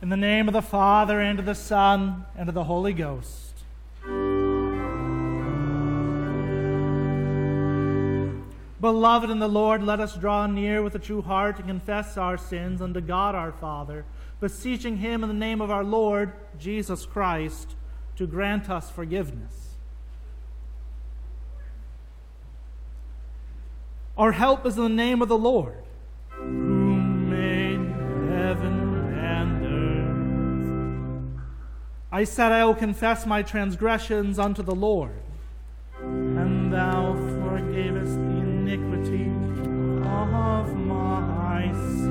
In the name of the Father, and of the Son, and of the Holy Ghost. Beloved in the Lord, let us draw near with a true heart and confess our sins unto God our Father, beseeching him in the name of our Lord Jesus Christ to grant us forgiveness. Our help is in the name of the Lord, who made heaven and earth. I said, I will confess my transgressions unto the Lord, and thou forgavest the iniquity of my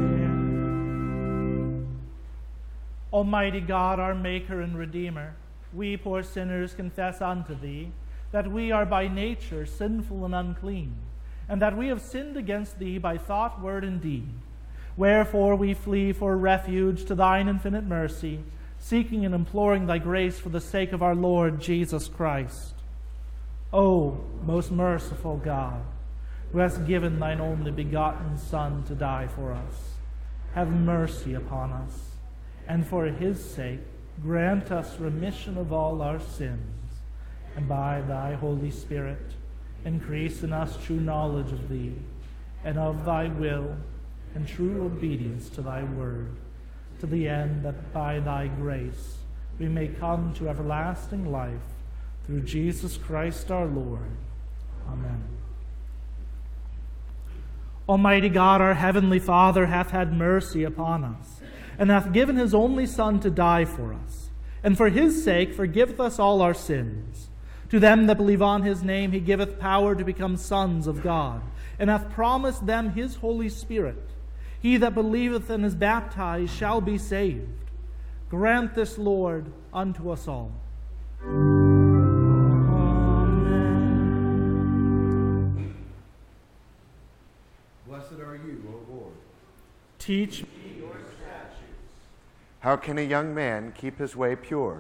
sin. Almighty God, our Maker and Redeemer, we poor sinners confess unto thee that we are by nature sinful and unclean, and that we have sinned against thee by thought, word, and deed. Wherefore we flee for refuge to thine infinite mercy, seeking and imploring thy grace for the sake of our Lord Jesus Christ. O most merciful God, who hast given thine only begotten Son to die for us, have mercy upon us, and for his sake grant us remission of all our sins, and by thy Holy Spirit increase in us true knowledge of thee, and of thy will, and true obedience to thy word, to the end that by thy grace we may come to everlasting life, through Jesus Christ our Lord. Amen. Almighty God, our heavenly Father, hath had mercy upon us, and hath given his only Son to die for us, and for his sake forgiveth us all our sins. To them that believe on his name he giveth power to become sons of God, and hath promised them his Holy Spirit. He that believeth and is baptized shall be saved. Grant this, Lord, unto us all. Amen. Blessed are you, O Lord. Teach me your statutes. How can a young man keep his way pure?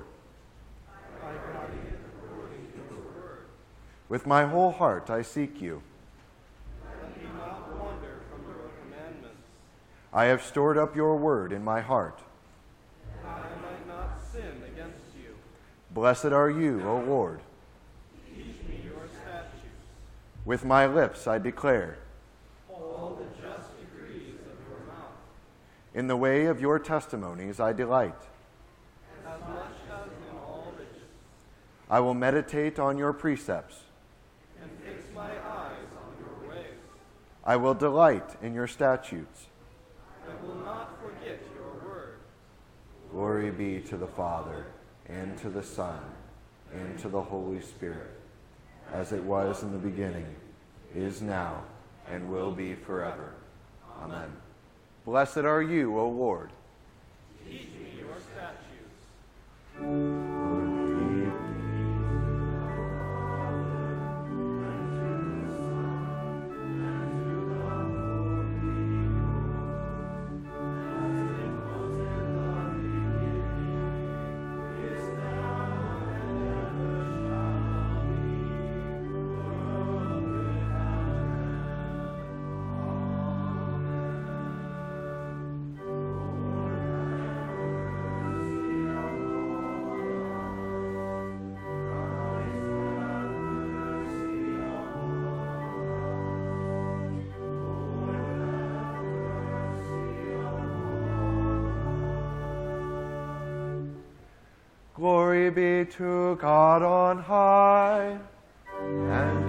With my whole heart I seek you. Let me not wander from your commandments. I have stored up your word in my heart. That I might not sin against you. Blessed are you, O Lord. Teach me your statutes. With my lips I declare. All the just decrees of your mouth. In the way of your testimonies I delight. As much as in all riches. I will meditate on your precepts. And fix my eyes on your ways. I will delight in your statutes. I will not forget your word. Glory be to the Father, and to the Son, and to the Holy Spirit, as it was in the beginning, is now, and will be forever. Amen. Blessed are you, O Lord. Teach me your statutes. Glory be to God on high, and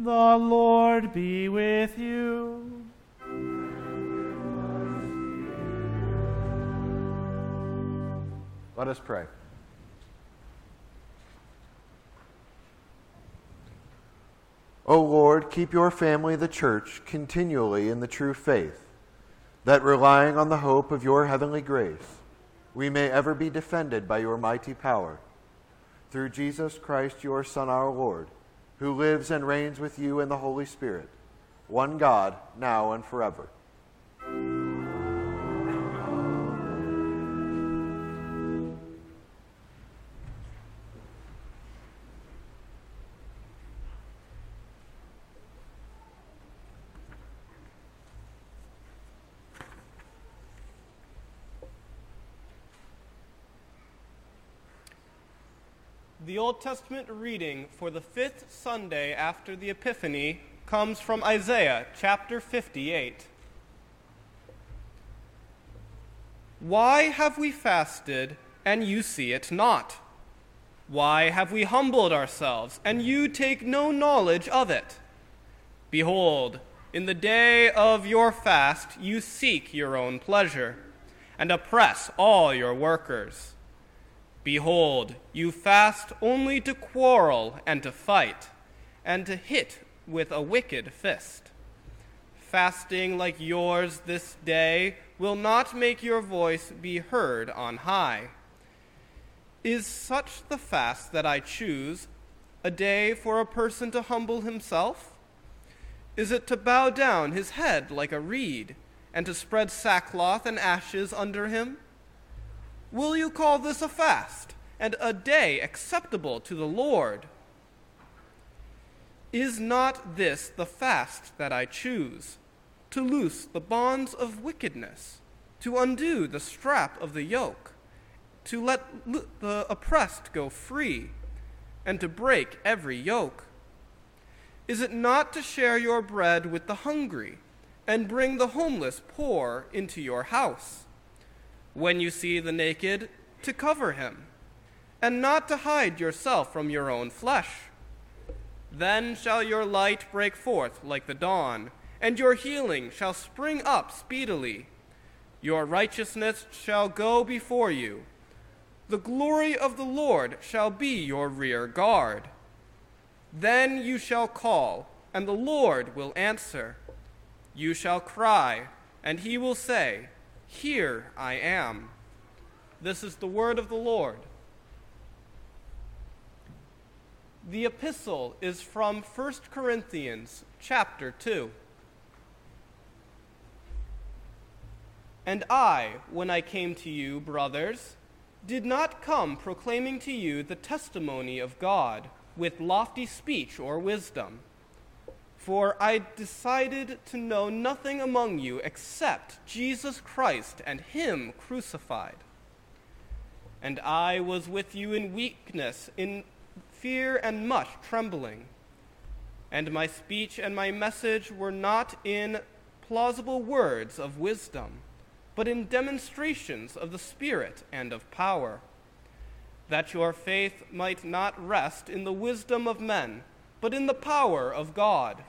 The Lord be with you. Let us pray. O Lord, keep your family, the church, continually in the true faith, that relying on the hope of your heavenly grace, we may ever be defended by your mighty power. Through Jesus Christ, your Son, our Lord, who lives and reigns with you in the Holy Spirit, one God, now and forever. The Old Testament reading for the fifth Sunday after the Epiphany comes from Isaiah chapter 58. Why have we fasted, and you see it not? Why have we humbled ourselves, and you take no knowledge of it? Behold, in the day of your fast you seek your own pleasure, and oppress all your workers. Behold, you fast only to quarrel and to fight, and to hit with a wicked fist. Fasting like yours this day will not make your voice be heard on high. Is such the fast that I choose, a day for a person to humble himself? Is it to bow down his head like a reed, and to spread sackcloth and ashes under him? Will you call this a fast, and a day acceptable to the Lord? Is not this the fast that I choose, to loose the bonds of wickedness, to undo the strap of the yoke, to let the oppressed go free, and to break every yoke? Is it not to share your bread with the hungry, and bring the homeless poor into your house? When you see the naked, to cover him, and not to hide yourself from your own flesh? Then shall your light break forth like the dawn, and your healing shall spring up speedily. Your righteousness shall go before you. The glory of the Lord shall be your rear guard. Then you shall call, and the Lord will answer. You shall cry, and he will say, Here I am. This is the word of the Lord. The epistle is from 1 Corinthians chapter 2. And I, when I came to you, brothers, did not come proclaiming to you the testimony of God with lofty speech or wisdom. For I decided to know nothing among you except Jesus Christ and him crucified. And I was with you in weakness, in fear and much trembling. And my speech and my message were not in plausible words of wisdom, but in demonstrations of the Spirit and of power, that your faith might not rest in the wisdom of men, but in the power of God.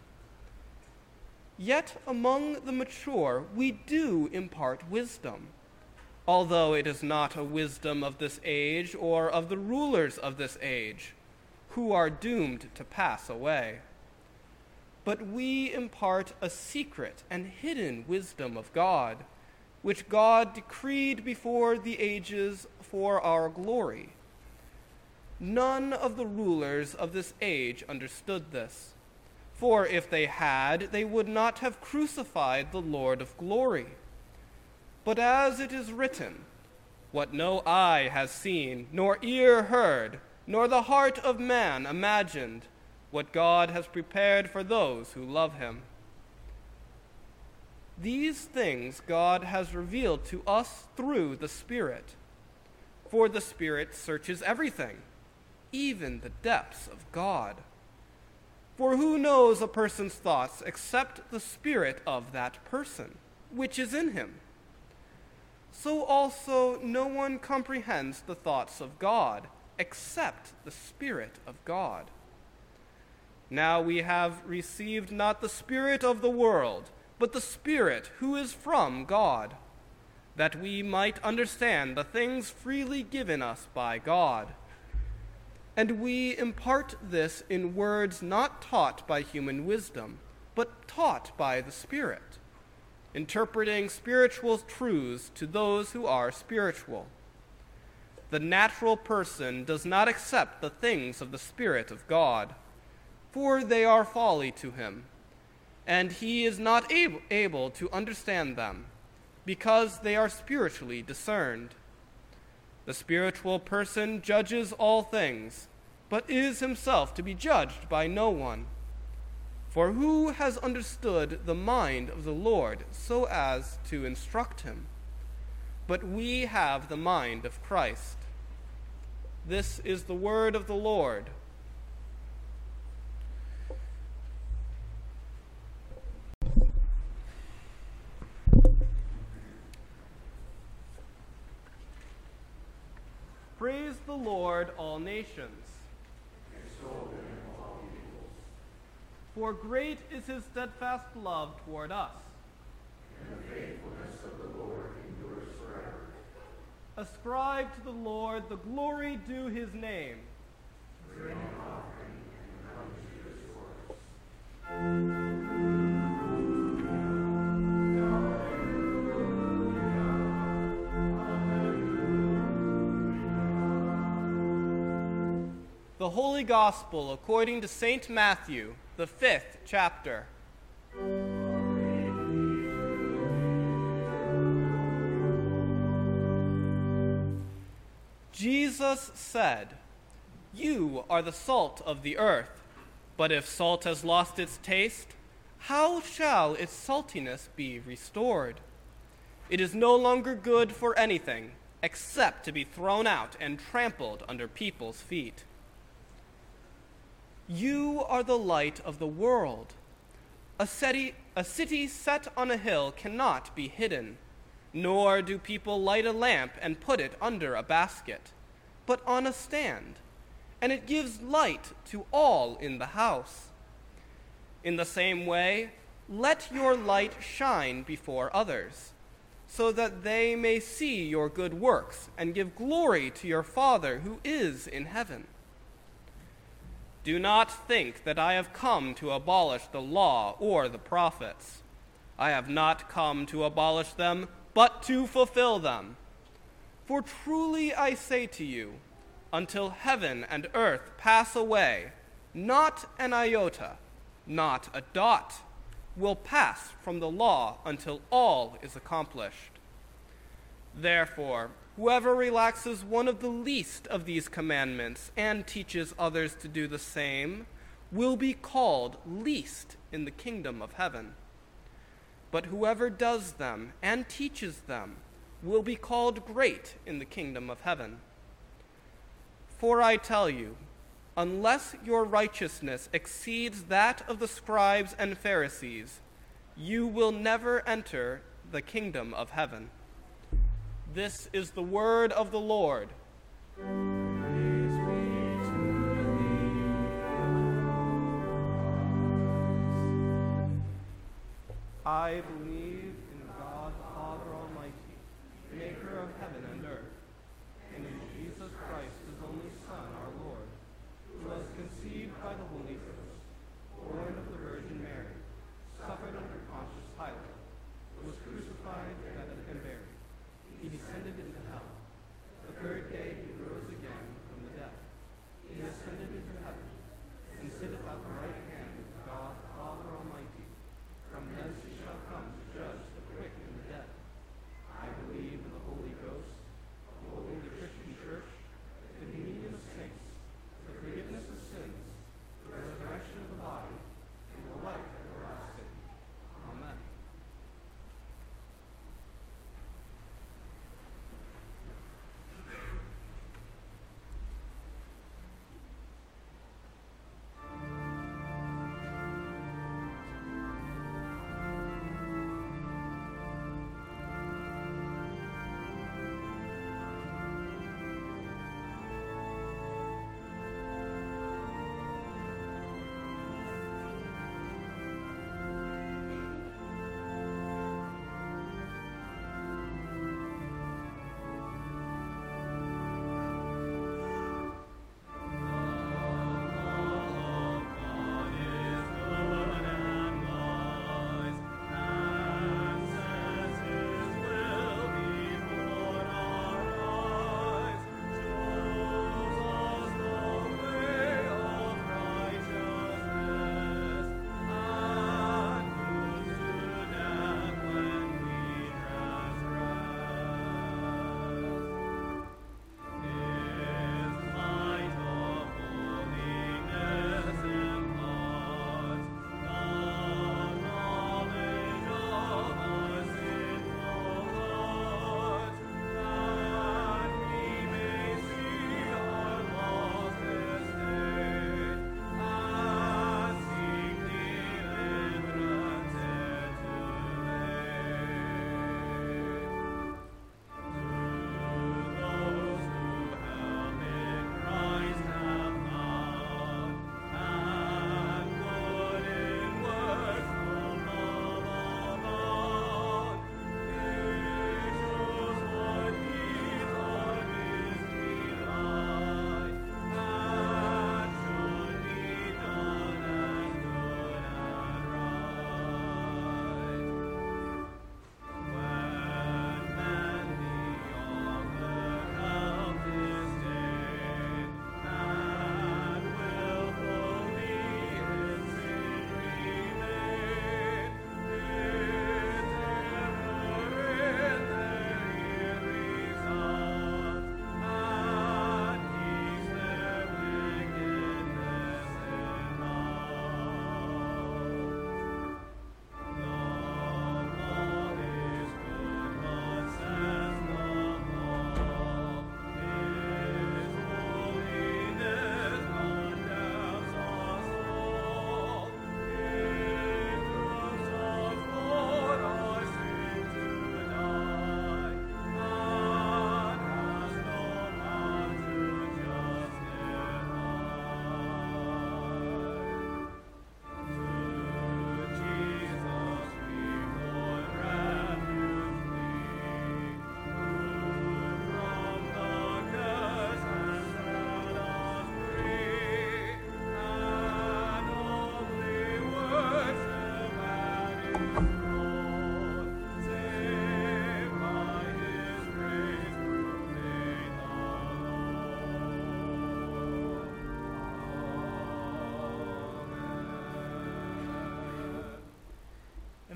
Yet among the mature we do impart wisdom, although it is not a wisdom of this age or of the rulers of this age, who are doomed to pass away. But we impart a secret and hidden wisdom of God, which God decreed before the ages for our glory. None of the rulers of this age understood this, for if they had, they would not have crucified the Lord of glory. But as it is written, what no eye has seen, nor ear heard, nor the heart of man imagined, what God has prepared for those who love him. These things God has revealed to us through the Spirit. For the Spirit searches everything, even the depths of God. For who knows a person's thoughts except the spirit of that person, which is in him? So also no one comprehends the thoughts of God except the Spirit of God. Now we have received not the Spirit of the world, but the Spirit who is from God, that we might understand the things freely given us by God. And we impart this in words not taught by human wisdom, but taught by the Spirit, interpreting spiritual truths to those who are spiritual. The natural person does not accept the things of the Spirit of God, for they are folly to him, and he is not able to understand them, because they are spiritually discerned. The spiritual person judges all things, but is himself to be judged by no one. For who has understood the mind of the Lord so as to instruct him? But we have the mind of Christ. This is the word of the Lord. Praise the Lord, all nations. For great is his steadfast love toward us. And the faithfulness of the Lord endures forever. Ascribe to the Lord the glory due his name. Bring an offering and come to his courts. The Holy Gospel according to St. Matthew, the 5th chapter. Jesus said, "You are the salt of the earth, but if salt has lost its taste, how shall its saltiness be restored? It is no longer good for anything except to be thrown out and trampled under people's feet. You are the light of the world. A city set on a hill cannot be hidden, nor do people light a lamp and put it under a basket, but on a stand, and it gives light to all in the house. In the same way, let your light shine before others, so that they may see your good works and give glory to your Father who is in heaven. Do not think that I have come to abolish the law or the prophets. I have not come to abolish them, but to fulfill them. For truly I say to you, until heaven and earth pass away, not an iota, not a dot, will pass from the law until all is accomplished. Therefore, whoever relaxes one of the least of these commandments and teaches others to do the same will be called least in the kingdom of heaven. But whoever does them and teaches them will be called great in the kingdom of heaven. For I tell you, unless your righteousness exceeds that of the scribes and Pharisees, you will never enter the kingdom of heaven." This is the word of the Lord. I believe in God, the Father Almighty, maker of heaven and earth, and in Jesus Christ, his only Son, our Lord, who was conceived by the Holy Ghost, born of the Virgin Mary, suffered under Pontius Pilate, was crucified, dead, and buried. He descended into hell. The third day he rose again from the dead. He ascended into heaven, and sitteth at the right hand of God, the Father Almighty. From thence he shall come to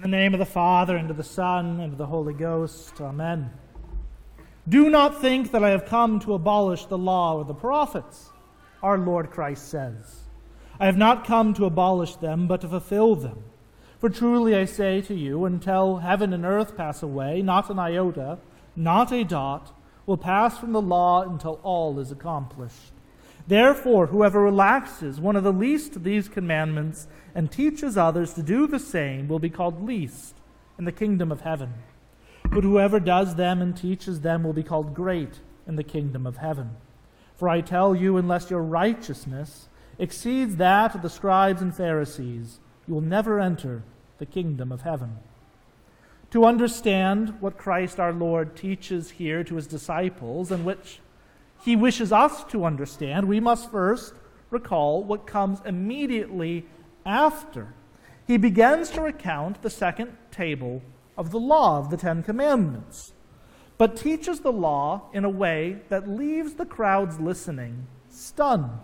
In the name of the Father, and of the Son, and of the Holy Ghost. Amen. Do not think that I have come to abolish the law or the prophets, our Lord Christ says. I have not come to abolish them, but to fulfill them. For truly I say to you, until heaven and earth pass away, not an iota, not a dot, will pass from the law until all is accomplished. Therefore, whoever relaxes one of the least of these commandments and teaches others to do the same will be called least in the kingdom of heaven. But whoever does them and teaches them will be called great in the kingdom of heaven. For I tell you, unless your righteousness exceeds that of the scribes and Pharisees, you will never enter the kingdom of heaven. To understand what Christ our Lord teaches here to his disciples, and which he wishes us to understand, we must first recall what comes immediately after. He begins to recount the second table of the law of the Ten Commandments, but teaches the law in a way that leaves the crowds listening stunned.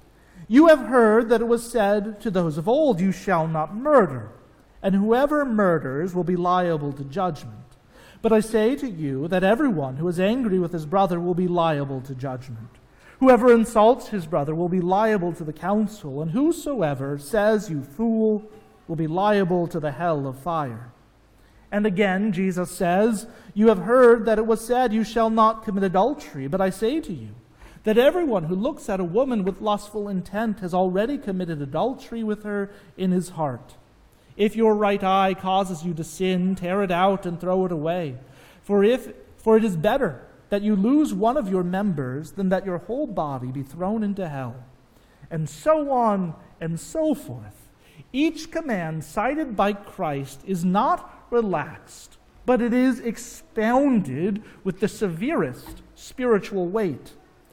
You have heard that it was said to those of old, "You shall not murder, and whoever murders will be liable to judgment." But I say to you that everyone who is angry with his brother will be liable to judgment. Whoever insults his brother will be liable to the council, and whosoever says, "You fool," will be liable to the hell of fire. And again, Jesus says, "You have heard that it was said, 'You shall not commit adultery.' But I say to you that everyone who looks at a woman with lustful intent has already committed adultery with her in his heart. If your right eye causes you to sin, tear it out and throw it away. For it is better that you lose one of your members than that your whole body be thrown into hell." And so on and so forth. Each command cited by Christ is not relaxed, but it is expounded with the severest spiritual weight.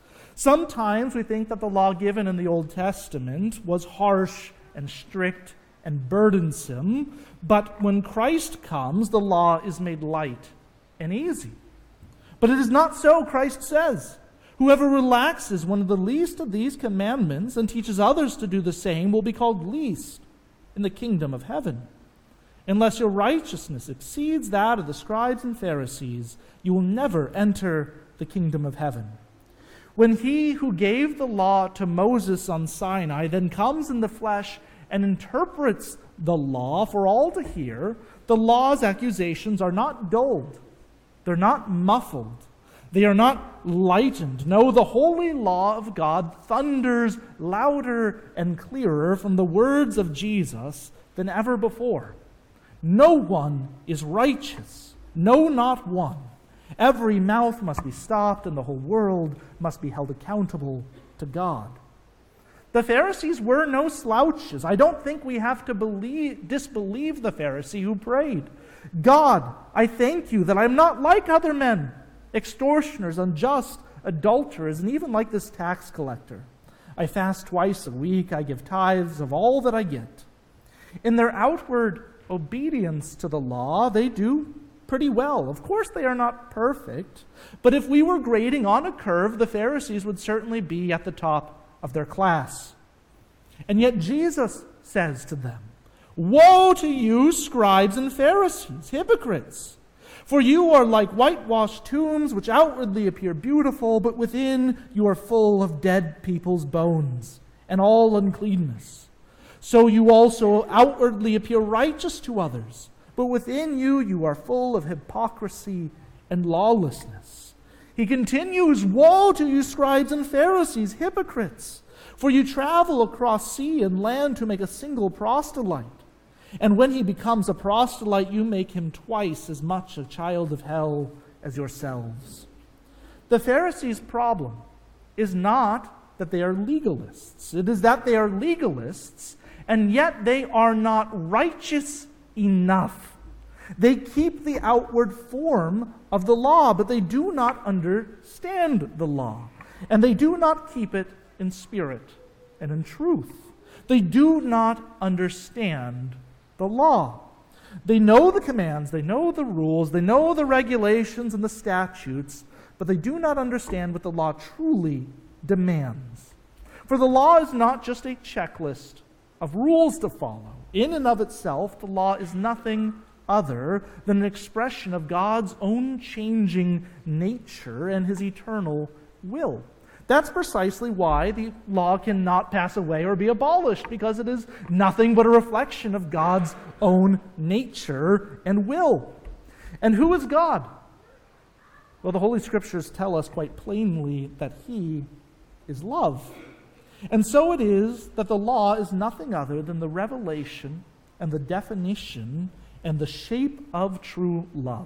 Sometimes we think that the law given in the Old Testament was harsh and strict and burdensome, but when Christ comes, the law is made light and easy. But it is not so, Christ says. Whoever relaxes one of the least of these commandments and teaches others to do the same will be called least in the kingdom of heaven. Unless your righteousness exceeds that of the scribes and Pharisees, you will never enter the kingdom of heaven. When he who gave the law to Moses on Sinai then comes in the flesh and interprets the law for all to hear, the law's accusations are not dulled. They're not muffled. They are not lightened. No, the holy law of God thunders louder and clearer from the words of Jesus than ever before. No one is righteous. No, not one. Every mouth must be stopped, and the whole world must be held accountable to God. The Pharisees were no slouches. I don't think we have to disbelieve the Pharisee who prayed, "God, I thank you that I'm not like other men, extortioners, unjust, adulterers, and even like this tax collector. I fast twice a week. I give tithes of all that I get." In their outward obedience to the law, they do pretty well. Of course, they are not perfect, but if we were grading on a curve, the Pharisees would certainly be at the top of their class. And yet Jesus says to them, "Woe to you, scribes and Pharisees, hypocrites! For you are like whitewashed tombs, which outwardly appear beautiful, but within you are full of dead people's bones and all uncleanness. So you also outwardly appear righteous to others, but within you are full of hypocrisy and lawlessness." He continues, "Woe to you, scribes and Pharisees, hypocrites! For you travel across sea and land to make a single proselyte. And when he becomes a proselyte, you make him twice as much a child of hell as yourselves." The Pharisees' problem is not that they are legalists. It is that they are legalists, and yet they are not righteous enough. They keep the outward form of the law, but they do not understand the law. And they do not keep it in spirit and in truth. They do not understand the law. They know the commands, they know the rules, they know the regulations and the statutes, but they do not understand what the law truly demands. For the law is not just a checklist of rules to follow. In and of itself, the law is nothing other than an expression of God's own changing nature and his eternal will. That's precisely why the law cannot pass away or be abolished, because it is nothing but a reflection of God's own nature and will. And who is God? Well, the Holy Scriptures tell us quite plainly that he is love. And so it is that the law is nothing other than the revelation and the definition and the shape of true love.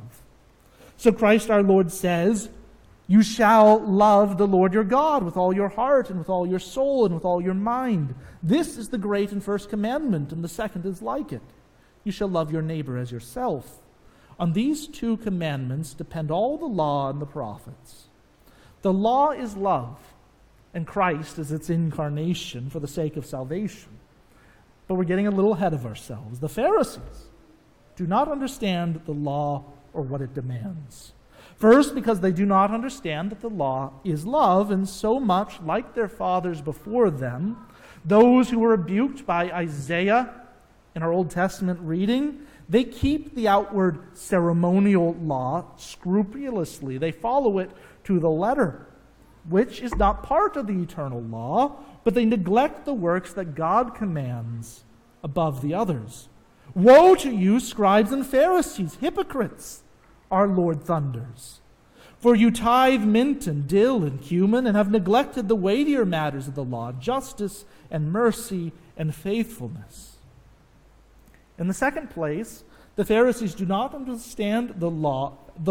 So Christ our Lord says, "You shall love the Lord your God with all your heart and with all your soul and with all your mind. This is the great and first commandment, and the second is like it. You shall love your neighbor as yourself. On these two commandments depend all the law and the prophets." The law is love, and Christ is its incarnation for the sake of salvation. But we're getting a little ahead of ourselves. The Pharisees do not understand the law or what it demands. First, because they do not understand that the law is love, and so much like their fathers before them, those who were rebuked by Isaiah in our Old Testament reading, they keep the outward ceremonial law scrupulously. They follow it to the letter, which is not part of the eternal law, but they neglect the works that God commands above the others. "Woe to you, scribes and Pharisees, hypocrites!" our Lord thunders. "For you tithe mint and dill and cumin, and have neglected the weightier matters of the law, justice and mercy and faithfulness." In the second place, the Pharisees do not understand the law,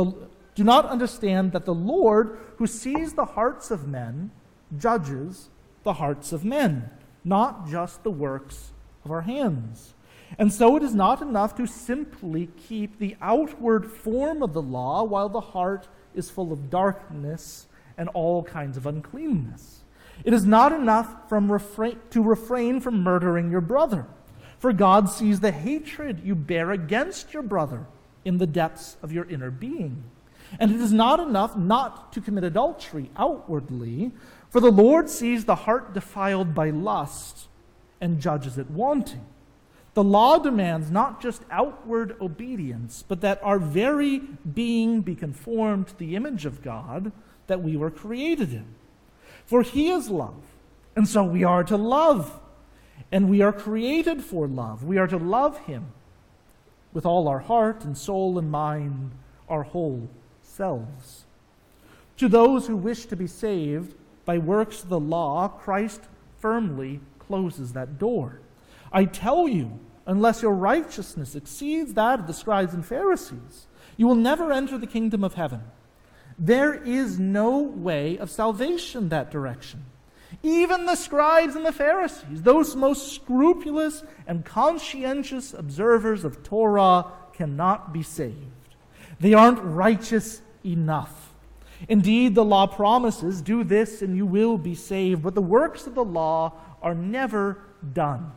do not understand that the Lord, who sees the hearts of men, judges the hearts of men, not just the works of our hands. And so it is not enough to simply keep the outward form of the law while the heart is full of darkness and all kinds of uncleanness. It is not enough to refrain from murdering your brother, for God sees the hatred you bear against your brother in the depths of your inner being. And it is not enough not to commit adultery outwardly, for the Lord sees the heart defiled by lust and judges it wanting. The law demands not just outward obedience, but that our very being be conformed to the image of God that we were created in. For he is love, and so we are to love. And we are created for love. We are to love him with all our heart and soul and mind, our whole selves. To those who wish to be saved by works of the law, Christ firmly closes that door. "I tell you, unless your righteousness exceeds that of the scribes and Pharisees, you will never enter the kingdom of heaven." There is no way of salvation that direction. Even the scribes and the Pharisees, those most scrupulous and conscientious observers of Torah, cannot be saved. They aren't righteous enough. Indeed, the law promises, "Do this and you will be saved," but the works of the law are never done.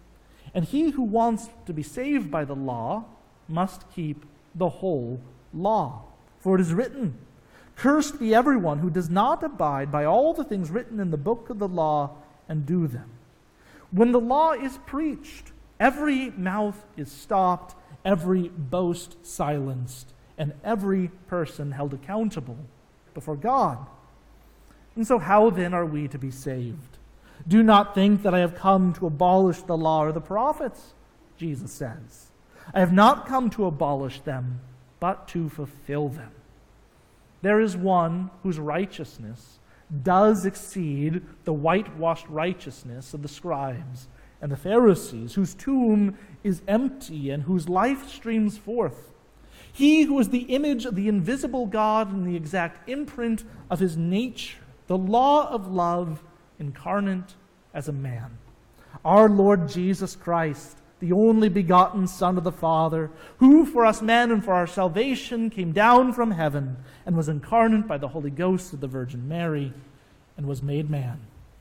And he who wants to be saved by the law must keep the whole law. For it is written, "Cursed be everyone who does not abide by all the things written in the book of the law and do them." When the law is preached, every mouth is stopped, every boast silenced, and every person held accountable before God. And so how then are we to be saved? "Do not think that I have come to abolish the law or the prophets," Jesus says. "I have not come to abolish them, but to fulfill them." There is one whose righteousness does exceed the whitewashed righteousness of the scribes and the Pharisees, whose tomb is empty and whose life streams forth. He who is the image of the invisible God and the exact imprint of his nature, the law of love incarnate as a man. Our Lord Jesus Christ, the only begotten Son of the Father, who for us men and for our salvation came down from heaven and was incarnate by the Holy Ghost of the Virgin Mary and was made man.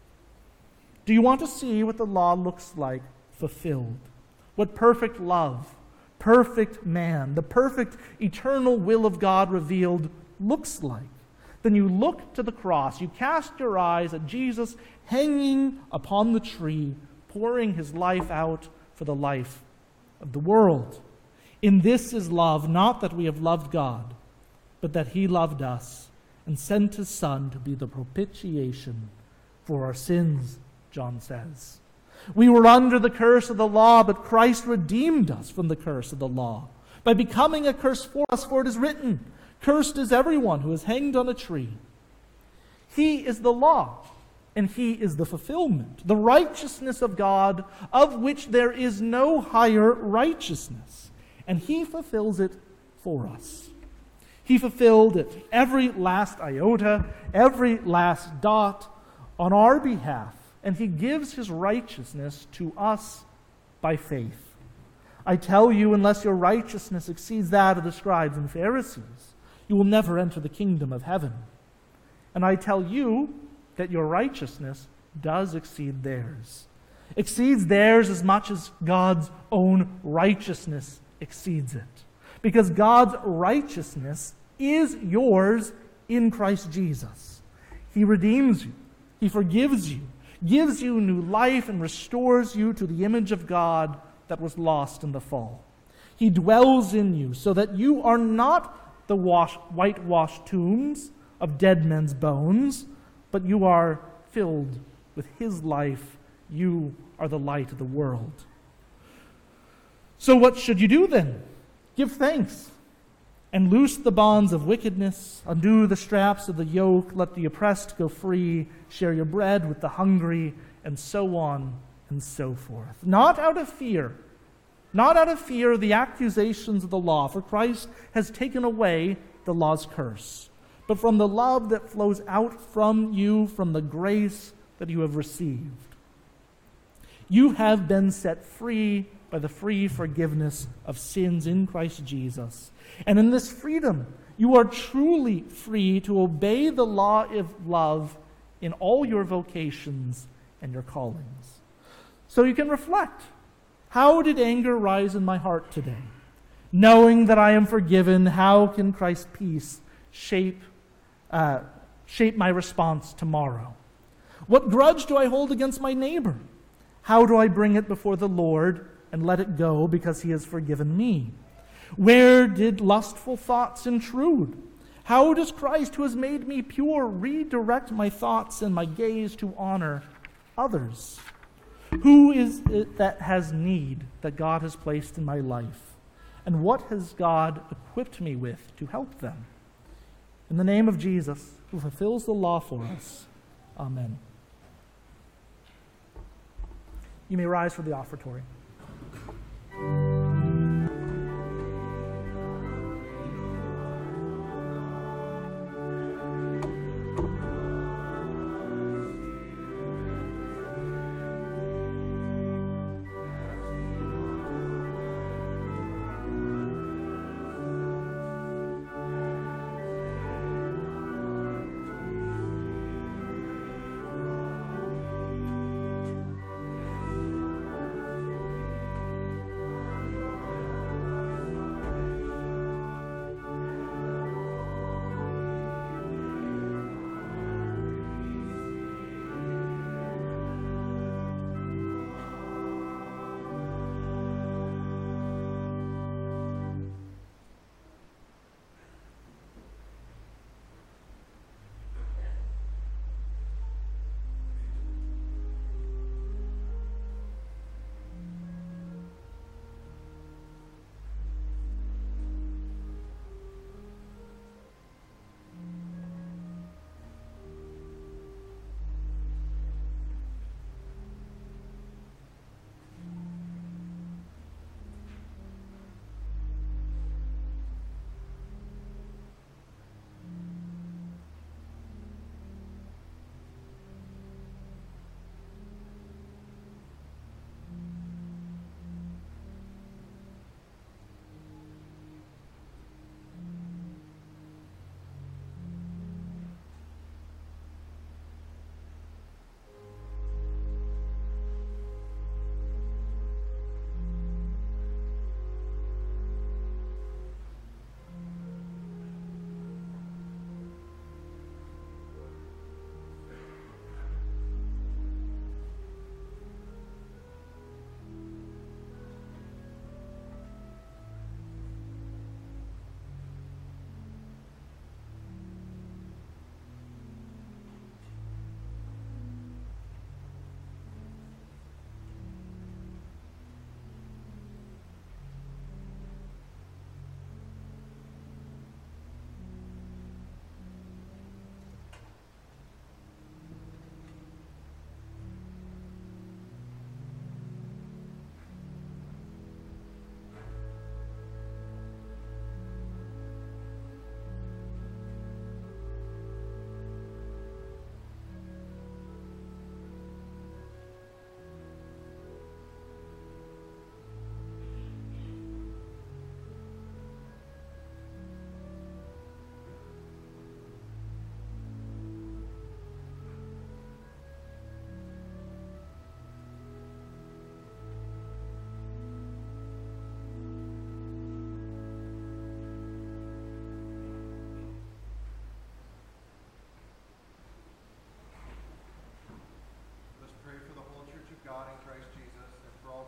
Do you want to see what the law looks like fulfilled? What perfect love, perfect man, the perfect eternal will of God revealed looks like? Then you look to the cross, you cast your eyes at Jesus hanging upon the tree, pouring his life out for the life of the world. In this is love, not that we have loved God, but that he loved us and sent his Son to be the propitiation for our sins, John says. We were under the curse of the law, but Christ redeemed us from the curse of the law by becoming a curse for us, for it is written, "Cursed is everyone who is hanged on a tree." He is the law, and he is the fulfillment, the righteousness of God, of which there is no higher righteousness, and he fulfills it for us. He fulfilled it, every last iota, every last dot, on our behalf, and he gives his righteousness to us by faith. I tell you, unless your righteousness exceeds that of the scribes and Pharisees, you will never enter the kingdom of heaven. And I tell you that your righteousness does exceed theirs. Exceeds theirs as much as God's own righteousness exceeds it. Because God's righteousness is yours in Christ Jesus. He redeems you. He forgives you, gives you new life, and restores you to the image of God that was lost in the fall. He dwells in you so that you are not the whitewashed tombs of dead men's bones, but you are filled with his life. You are the light of the world. So what should you do then? Give thanks and loose the bonds of wickedness, undo the straps of the yoke, let the oppressed go free, share your bread with the hungry, and so on and so forth. Not out of fear of the accusations of the law, for Christ has taken away the law's curse, but from the love that flows out from you, from the grace that you have received. You have been set free by the free forgiveness of sins in Christ Jesus. And in this freedom, you are truly free to obey the law of love in all your vocations and your callings. So you can reflect. How did anger rise in my heart today? Knowing that I am forgiven, how can Christ's peace shape my response tomorrow? What grudge do I hold against my neighbor? How do I bring it before the Lord and let it go because he has forgiven me? Where did lustful thoughts intrude? How does Christ, who has made me pure, redirect my thoughts and my gaze to honor others? Who is it that has need that God has placed in my life? And what has God equipped me with to help them? In the name of Jesus, who fulfills the law for us. Amen. You may rise for the offertory.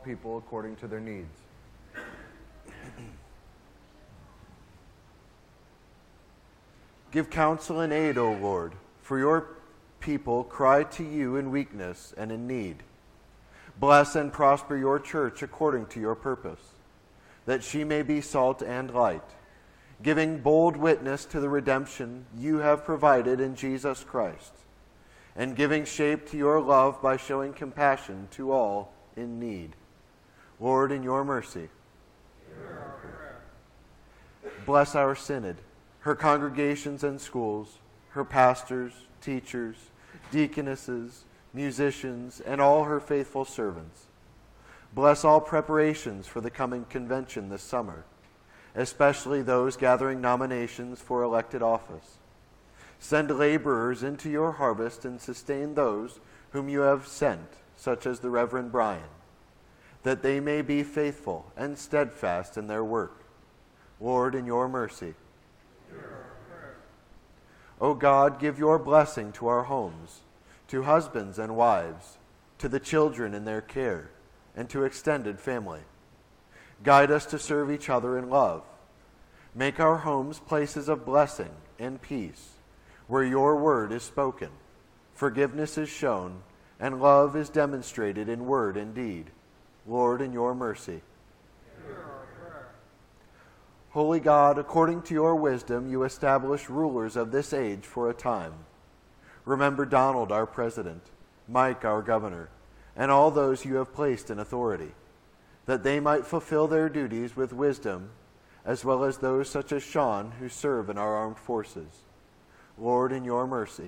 people according to their needs. Give counsel and aid, O Lord, for your people cry to you in weakness and in need. Bless and prosper your church according to your purpose, that she may be salt and light, giving bold witness to the redemption you have provided in Jesus Christ, and giving shape to your love by showing compassion to all in need. Lord, in your mercy, bless our synod, her congregations and schools, her pastors, teachers, deaconesses, musicians, and all her faithful servants. Bless all preparations for the coming convention this summer, especially those gathering nominations for elected office. Send laborers into your harvest and sustain those whom you have sent, such as the Reverend Brian, that they may be faithful and steadfast in their work. Lord, in your mercy. O God, give your blessing to our homes, to husbands and wives, to the children in their care, and to extended family. Guide us to serve each other in love. Make our homes places of blessing and peace, where your word is spoken, forgiveness is shown, and love is demonstrated in word and deed. Lord, in your mercy. Holy God, according to your wisdom, you establish rulers of this age for a time. Remember Donald, our president, Mike, our governor, and all those you have placed in authority, that they might fulfill their duties with wisdom, as well as those such as Sean who serve in our armed forces. Lord, in your mercy.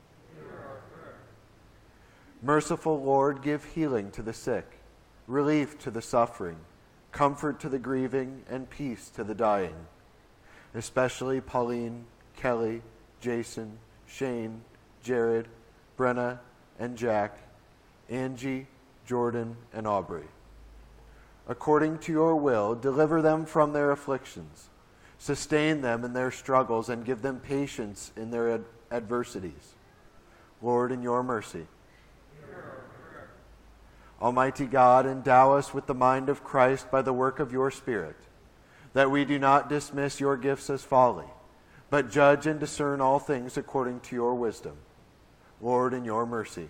Merciful Lord, give healing to the sick, relief to the suffering, comfort to the grieving, and peace to the dying, especially Pauline, Kelly, Jason, Shane, Jared, Brenna, and Jack, Angie, Jordan, and Aubrey. According to your will, deliver them from their afflictions, sustain them in their struggles, and give them patience in their adversities. Lord, in your mercy. Almighty God, endow us with the mind of Christ by the work of your Spirit, that we do not dismiss your gifts as folly, but judge and discern all things according to your wisdom. Lord, in your mercy.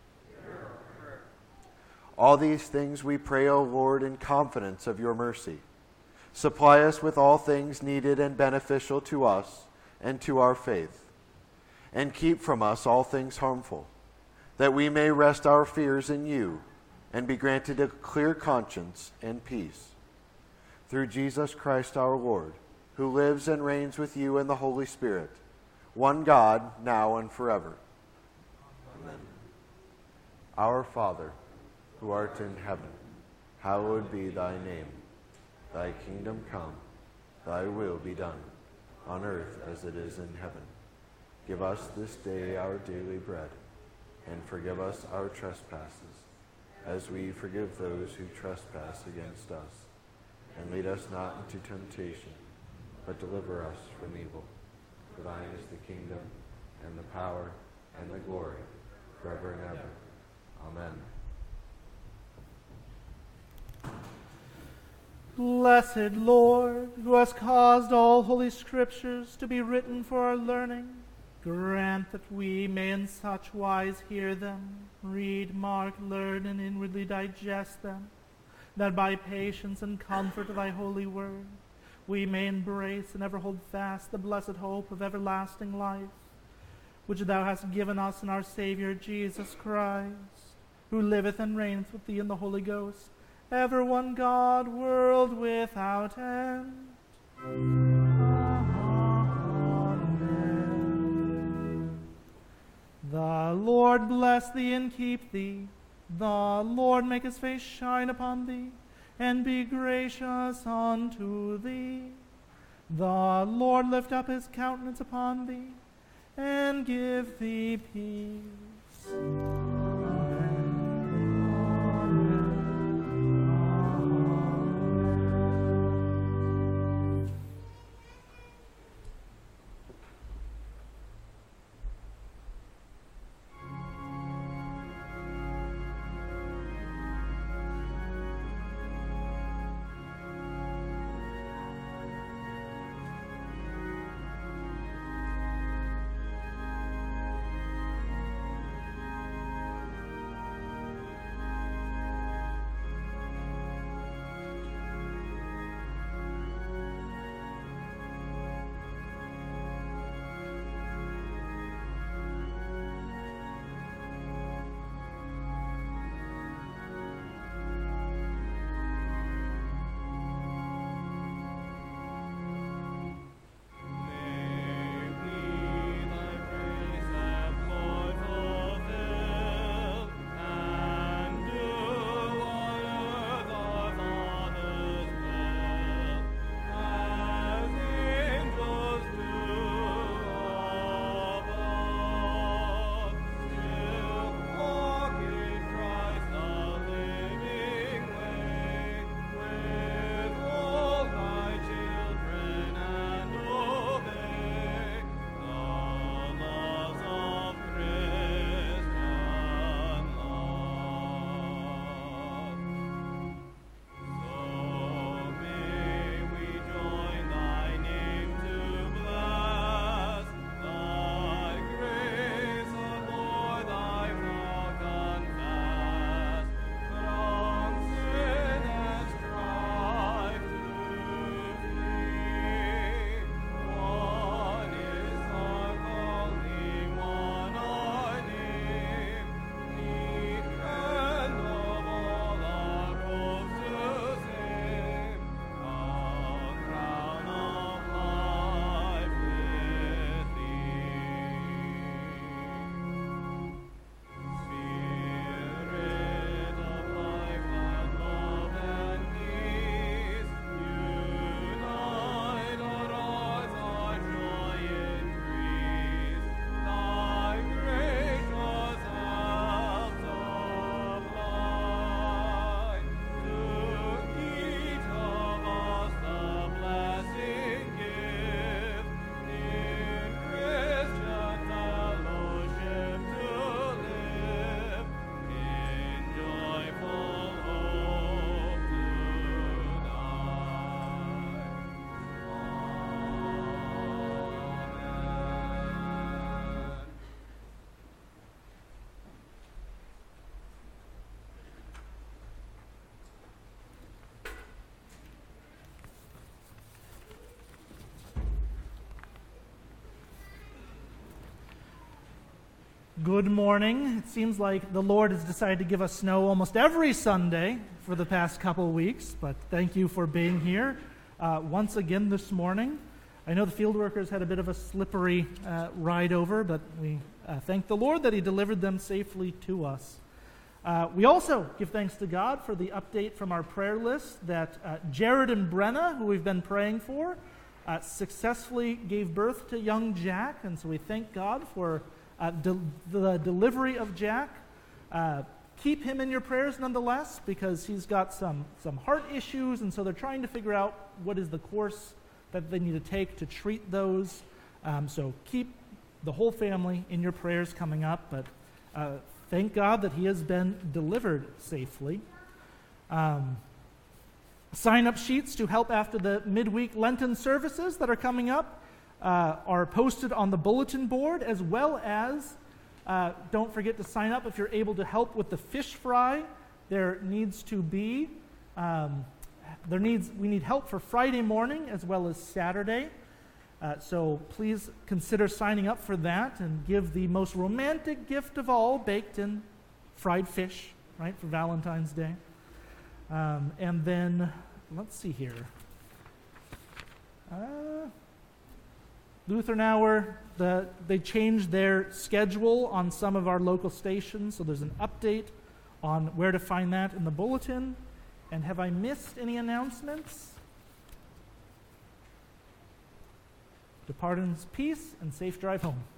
All these things we pray, O Lord, in confidence of your mercy. Supply us with all things needed and beneficial to us and to our faith, and keep from us all things harmful, that we may rest our fears in you and be granted a clear conscience and peace. Through Jesus Christ our Lord, who lives and reigns with you in the Holy Spirit, one God, now and forever. Amen. Our Father, who art in heaven, hallowed be thy name. Thy kingdom come, thy will be done, on earth as it is in heaven. Give us this day our daily bread, and forgive us our trespasses, as we forgive those who trespass against us. And lead us not into temptation, but deliver us from evil. For thine is the kingdom, and the power, and the glory, forever and ever. Amen. Blessed Lord, who has caused all holy scriptures to be written for our learning, grant that we may in such wise hear them, read, mark, learn, and inwardly digest them, that by patience and comfort of thy holy word we may embrace and ever hold fast the blessed hope of everlasting life, which thou hast given us in our Savior Jesus Christ, who liveth and reigneth with thee in the Holy Ghost, ever one God, world without end. Amen. The Lord bless thee and keep thee. The Lord make his face shine upon thee, and be gracious unto thee. The Lord lift up his countenance upon thee, and give thee peace. Good morning. It seems like the Lord has decided to give us snow almost every Sunday for the past couple of weeks, but thank you for being here once again this morning. I know the field workers had a bit of a slippery ride over, but we thank the Lord that He delivered them safely to us. We also give thanks to God for the update from our prayer list that Jared and Brenna, who we've been praying for, successfully gave birth to young Jack, and so we thank God for the delivery of Jack. Keep him in your prayers nonetheless, because he's got some heart issues, and so they're trying to figure out what is the course that they need to take to treat those. So keep the whole family in your prayers coming up, but thank God that he has been delivered safely. Sign-up sheets to help after the midweek Lenten services that are coming up are posted on the bulletin board, as well as don't forget to sign up if you're able to help with the fish fry. We need help for Friday morning as well as Saturday. So please consider signing up for that and give the most romantic gift of all, baked in fried fish, right, for Valentine's Day. And then, let's see here. Lutheran Hour, they changed their schedule on some of our local stations, so there's an update on where to find that in the bulletin. And have I missed any announcements? Depart in peace and safe drive home.